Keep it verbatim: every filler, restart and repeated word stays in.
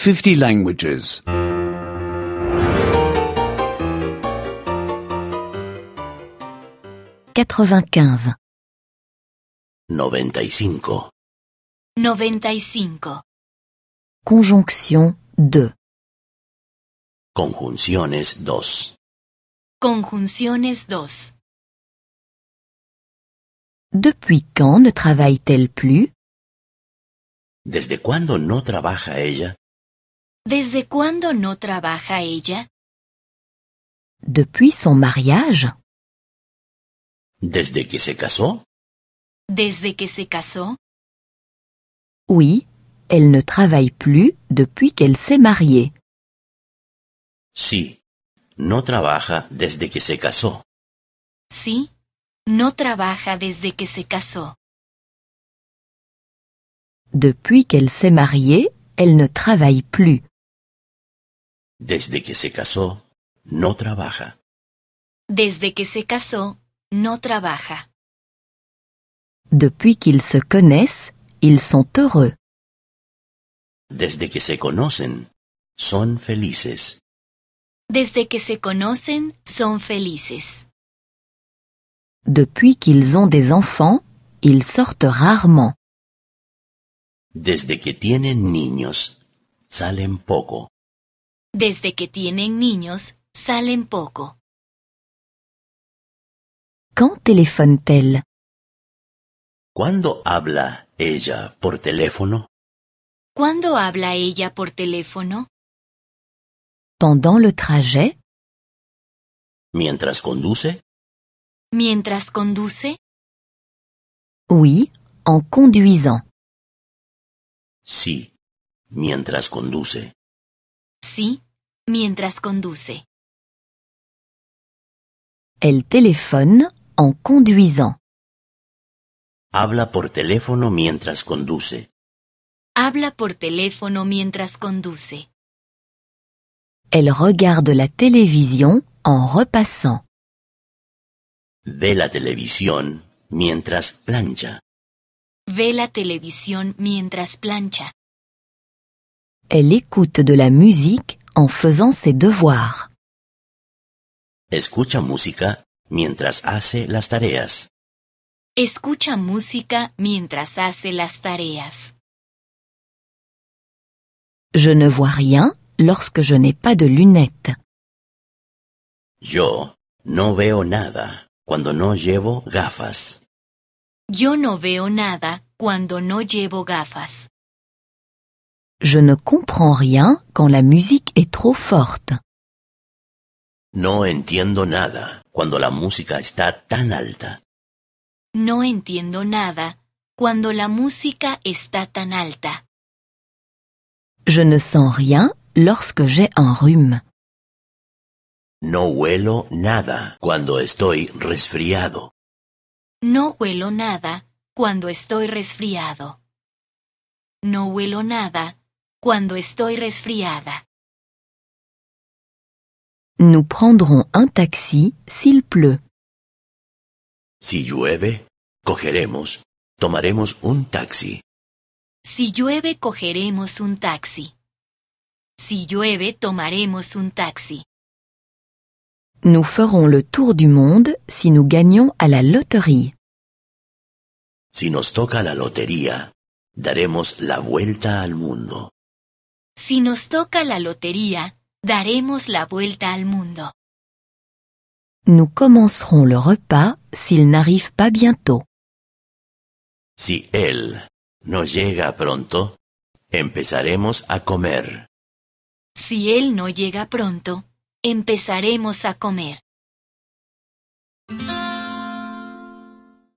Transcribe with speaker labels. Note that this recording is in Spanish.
Speaker 1: fifty languages.
Speaker 2: quatre-vingt-quinze.
Speaker 3: noventa y cinco.
Speaker 4: noventa y cinco.
Speaker 2: Conjonction de.
Speaker 3: Conjunciones dos.
Speaker 4: Conjunciones dos.
Speaker 2: Depuis quand ne travaille-t-elle plus?
Speaker 3: ¿Desde cuándo no trabaja ella?
Speaker 4: ¿Desde cuándo no trabaja ella?
Speaker 2: Depuis son mariage?
Speaker 3: ¿Desde que se casó?
Speaker 4: ¿Desde que se casó?
Speaker 2: Oui, elle ne travaille plus depuis qu'elle s'est mariée.
Speaker 3: Sí, no trabaja desde que se casó.
Speaker 4: Sí, no trabaja desde que se casó.
Speaker 2: Depuis qu'elle s'est mariée, elle ne travaille plus.
Speaker 3: Desde que se casó, no trabaja.
Speaker 4: Desde que se casó, no trabaja.
Speaker 2: Depuis qu'ils se connaissent, ils sont heureux.
Speaker 3: Desde que se conocen, son felices.
Speaker 4: Desde que se conocen, son felices.
Speaker 2: Depuis qu'ils ont des enfants, ils sortent rarement.
Speaker 3: Desde que tienen niños, salen poco.
Speaker 4: Desde que tienen niños, salen poco.
Speaker 2: Quand téléphone-t-elle?
Speaker 3: ¿Cuándo habla ella por teléfono?
Speaker 4: ¿Cuándo habla ella por teléfono?
Speaker 2: Pendant le trajet?
Speaker 3: ¿Mientras conduce?
Speaker 4: ¿Mientras conduce?
Speaker 2: Oui, en conduisant.
Speaker 3: Sí, mientras conduce.
Speaker 4: Sí, mientras conduce.
Speaker 2: Elle téléphone en conduisant.
Speaker 3: Habla por teléfono mientras conduce.
Speaker 4: Habla por teléfono mientras conduce.
Speaker 2: Elle regarde la télévision en repassant.
Speaker 3: Ve la televisión mientras plancha.
Speaker 4: Ve la televisión mientras plancha.
Speaker 2: Elle écoute de la musique en faisant ses devoirs.
Speaker 3: Escucha música mientras hace las tareas.
Speaker 4: Escucha música mientras hace las tareas.
Speaker 2: Je ne vois rien lorsque je n'ai pas de lunettes.
Speaker 3: Yo no veo nada cuando no llevo gafas.
Speaker 4: Yo no veo nada cuando no llevo gafas.
Speaker 2: Je ne comprends rien quand la musique est trop forte.
Speaker 3: No entiendo nada cuando la música está tan alta.
Speaker 4: No entiendo nada cuando la música está tan alta.
Speaker 2: Je ne sens rien lorsque j'ai un rhume.
Speaker 3: No huelo nada cuando estoy resfriado.
Speaker 4: No huelo nada cuando estoy resfriado. No huelo nada cuando estoy resfriada.
Speaker 2: Nous prendrons un taxi s'il pleut.
Speaker 3: Si llueve, cogeremos, tomaremos un taxi.
Speaker 4: Si llueve, cogeremos un taxi. Si llueve, tomaremos un taxi.
Speaker 2: Nous ferons le tour du monde si nous gagnons à la loterie.
Speaker 3: Si nos toca la lotería, daremos la vuelta al mundo.
Speaker 4: Si nos toca la lotería, daremos la vuelta al mundo.
Speaker 2: Nous commencerons le repas s'il n'arrive pas bientôt.
Speaker 3: Si él no llega pronto, empezaremos a comer.
Speaker 4: Si él no llega pronto, empezaremos a comer.